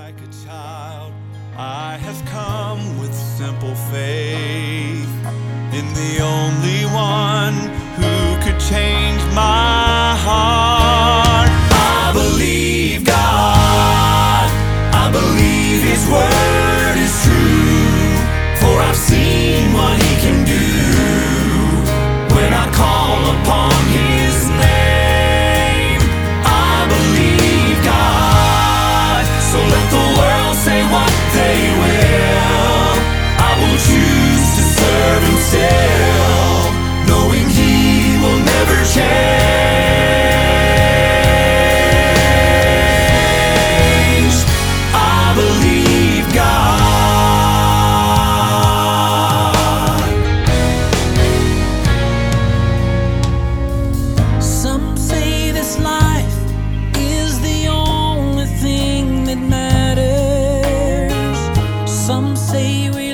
like a child, I have come with simple faith in the only one who could change my heart. I believe God, I believe His word is true, for I've seen what He can do when I call upon His name. I believe God, so let the world say what they will. I will choose to serve Him still, knowing He will never change. I believe God. Some say this life is the only thing that matters. Some say we